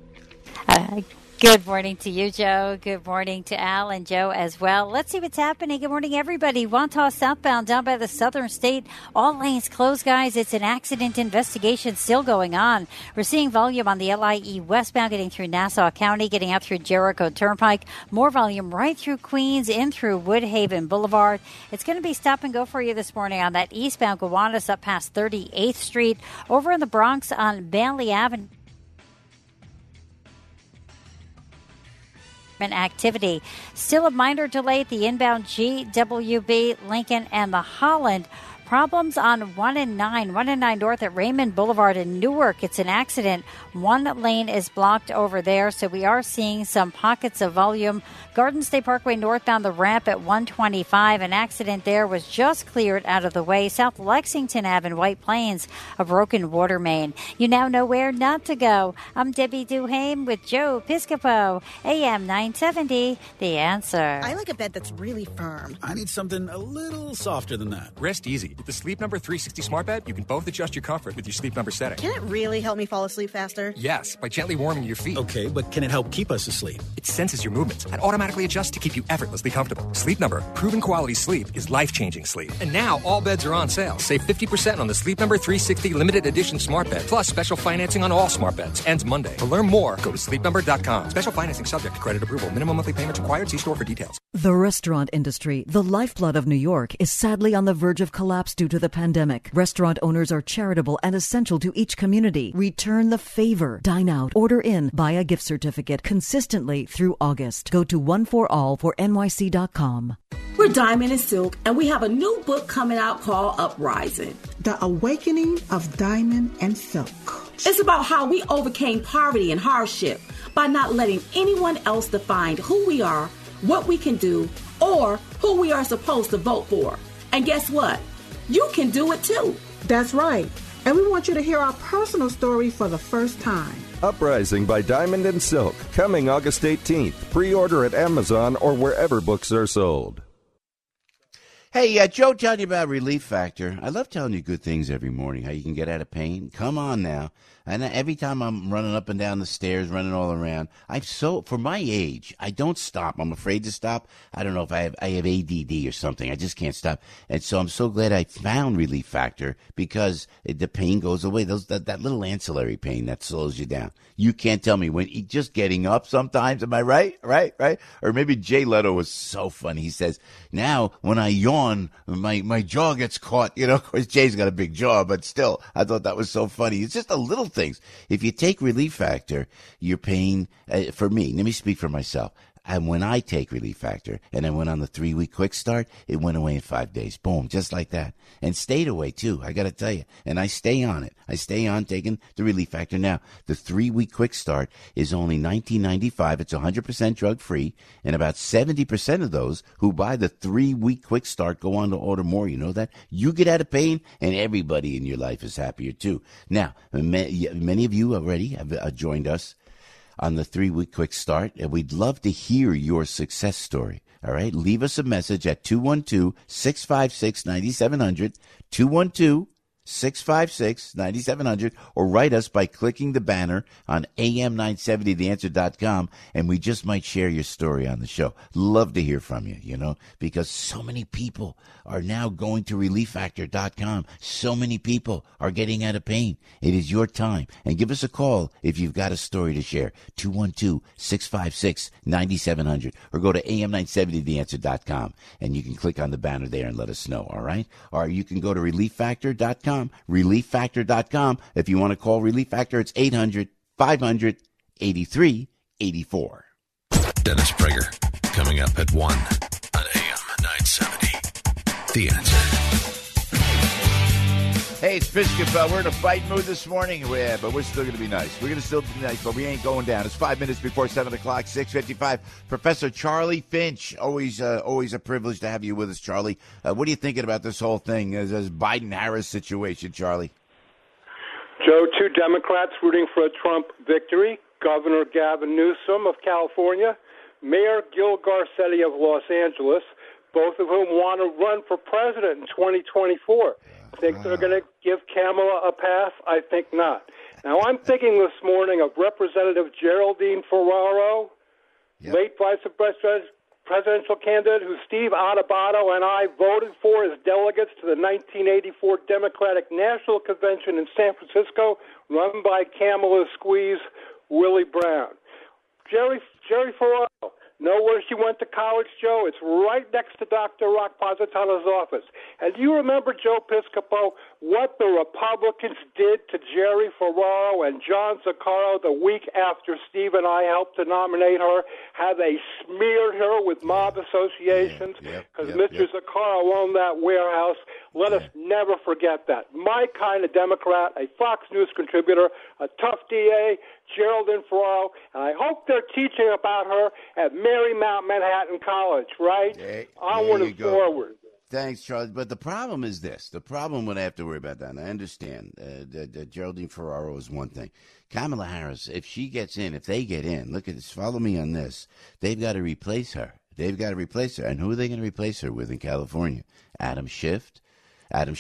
Good morning to you, Joe. Good morning to Al and Joe as well. Let's see what's happening. Good morning, everybody. Wantagh southbound down by the Southern State. All lanes closed, guys. It's an accident investigation still going on. We're seeing volume on the LIE westbound getting through Nassau County, getting out through Jericho Turnpike. More volume right through Queens, in through Woodhaven Boulevard. It's going to be stop and go for you this morning on that eastbound Gowanus up past 38th Street. Over in the Bronx on Bailey Avenue. Activity. Still a minor delay at the inbound GWB, Lincoln, and the Holland. Problems on 1 and 9 north at Raymond Boulevard in Newark. It's an accident. One lane is blocked over there, so we are seeing some pockets of volume. Garden State Parkway northbound the ramp at 125. An accident there was just cleared out of the way. South Lexington Ave in White Plains, a broken water main. You now know where not to go. I'm Debbie Duhame with Joe Piscopo, AM 970, The Answer. I like a bed that's really firm. I need something a little softer than that. Rest easy. With the Sleep Number 360 smart bed, you can both adjust your comfort with your Sleep Number setting. Can it really help me fall asleep faster? Yes, by gently warming your feet. Okay, but can it help keep us asleep? It senses your movements and automatically adjusts to keep you effortlessly comfortable. Sleep Number, proven quality sleep is life-changing sleep. And now all beds are on sale. Save 50% on the Sleep Number 360 limited edition smart bed, plus special financing on all smart beds. Ends Monday. To learn more, go to sleepnumber.com. Special financing subject to credit approval. Minimum monthly payments required. See store for details. The restaurant industry, the lifeblood of New York, is sadly on the verge of collapse due to the pandemic. Restaurant owners are charitable and essential to each community. Return the favor. Dine out, order in, buy a gift certificate consistently through August. Go to oneforall4nyc.com. We're Diamond and Silk, and we have a new book coming out called Uprising. The Awakening of Diamond and Silk. It's about how we overcame poverty and hardship by not letting anyone else define who we are, what we can do, or who we are supposed to vote for. And guess what? You can do it too. That's right. And we want you to hear our personal story for the first time. Uprising by Diamond and Silk, coming August 18th. Pre-order at Amazon or wherever books are sold. Hey, Joe, telling you about Relief Factor. I love telling you good things every morning, how you can get out of pain. Come on now. And every time I'm running up and down the stairs, running all around, for my age, I don't stop. I'm afraid to stop. I don't know if I have ADD or something. I just can't stop. And so I'm so glad I found Relief Factor because the pain goes away. That little ancillary pain that slows you down. You can't tell me when just getting up sometimes. Am I right? Right? Or maybe Jay Leno was so funny. He says, now when I yawn, my jaw gets caught. You know, of course, Jay's got a big jaw, but still, I thought that was so funny. It's just a little things. If you take Relief Factor, your pain, for me, let me speak for myself. And when I take Relief Factor and I went on the 3-week quick start, it went away in 5 days. Boom, just like that. And stayed away, too, I got to tell you. And I stay on it. I stay on taking the Relief Factor. Now, the 3-week quick start is only $19.95. It's 100% drug-free. And about 70% of those who buy the 3-week quick start go on to order more. You know that? You get out of pain, and everybody in your life is happier, too. Now, many of you already have joined us on the 3-week quick start, and we'd love to hear your success story. All right, leave us a message at 212-656-9700, 212-656-9700, or write us by clicking the banner on am970theanswer.com, and we just might share your story on the show. Love to hear from you, you know, because so many people are now going to relieffactor.com. So many people are getting out of pain. It is your time. And give us a call if you've got a story to share, 212-656-9700, or go to am970theanswer.com, and you can click on the banner there and let us know, all right? Or you can go to relieffactor.com, relieffactor.com. If you want to call Relief Factor, it's 800-500-8384. Dennis Prager, coming up at 1 on AM 970. The Answer. Hey, it's Piscopo. We're in a fight mood this morning, but we're still going to be nice. We're going to still be nice, but we ain't going down. It's 5 minutes before 7 o'clock, 6:55. Professor Charlie Finch, always a privilege to have you with us, Charlie. What are you thinking about this whole thing, this Biden-Harris situation, Charlie? Joe, 2 Democrats rooting for a Trump victory, Governor Gavin Newsom of California, Mayor Gil Garcetti of Los Angeles, both of whom want to run for president in 2024. Think they're going to give Kamala a pass? I think not. Now, I'm thinking this morning of Representative Geraldine Ferraro, late vice presidential candidate who Steve Adubato and I voted for as delegates to the 1984 Democratic National Convention in San Francisco, run by Kamala Squeeze Willie Brown. Jerry Ferraro. Know where she went to college, Joe? It's right next to Dr. Rock Positano's office. And do you remember, Joe Piscopo, what the Republicans did to Jerry Ferraro and John Zaccaro the week after Steve and I helped to nominate her? How they smeared her with mob associations because Mr. Zaccaro owned that warehouse. Let us never forget that. My kind of Democrat, a Fox News contributor, a tough DA, Geraldine Ferraro, and I hope they're teaching about her at Marymount Manhattan College, right? Onward and forward. Thanks, Charlie. But the problem is this. The problem would have to worry about that. And I understand that Geraldine Ferraro is one thing. Kamala Harris, if she gets in, if they get in, look at this, follow me on this. They've got to replace her. And who are they going to replace her with in California? Adam Schiff, Eric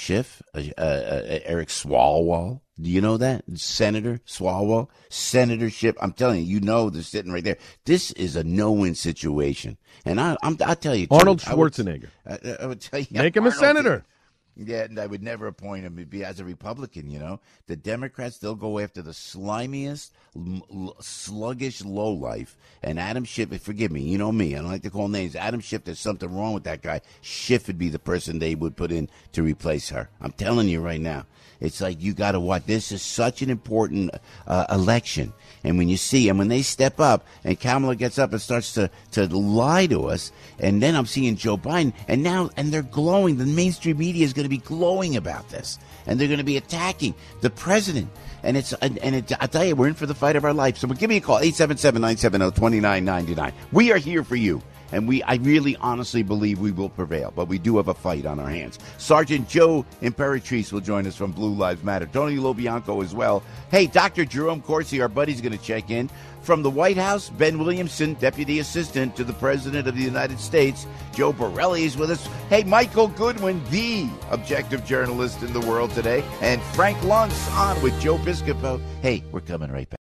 Swalwell. Do you know that? Senator Swalwell? Senator Schiff. I'm telling you, they're sitting right there. This is a no-win situation. And I'll tell you, Arnold Schwarzenegger. I would tell you. Make him a senator. Yeah, and I would never appoint him as a Republican, you know. The Democrats, they'll go after the slimiest, sluggish lowlife. And Adam Schiff, forgive me, you know me, I don't like to call names. Adam Schiff, there's something wrong with that guy. Schiff would be the person they would put in to replace her. I'm telling you right now. It's like you got to watch. This is such an important election. And when you see, and when they step up, and Kamala gets up and starts to lie to us, and then I'm seeing Joe Biden, and they're glowing. The mainstream media is going to be glowing about this, and they're going to be attacking the president. And I tell you, we're in for the fight of our life. So give me a call, 877-970-2999. We are here for you. and I really honestly believe we will prevail, but we do have a fight on our hands. Sergeant Joe Imperatrice will join us from Blue Lives Matter. Tony LoBianco as well. Hey, Dr. Jerome Corsi, our buddy's going to check in. From the White House, Ben Williamson, Deputy Assistant to the President of the United States. Joe Borelli is with us. Hey, Michael Goodwin, the objective journalist in the world today. And Frank Luntz on with Joe Piscopo. Hey, we're coming right back.